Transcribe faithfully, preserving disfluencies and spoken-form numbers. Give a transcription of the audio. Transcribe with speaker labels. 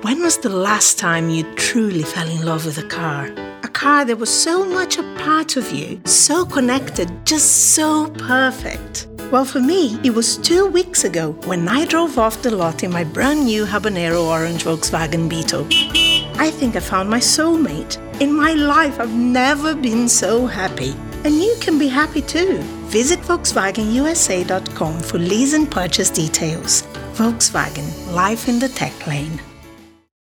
Speaker 1: When was the last time you truly fell in love with a car? A car that was so much a part of you, so connected, just so perfect. Well, for me, it was two weeks ago when I drove off the lot in my brand new Habanero Orange Volkswagen Beetle. I think I found my soulmate. In my life, I've never been so happy. And you can be happy too. Visit Volkswagen U S A dot com for lease and purchase details. Volkswagen, life in the tech lane.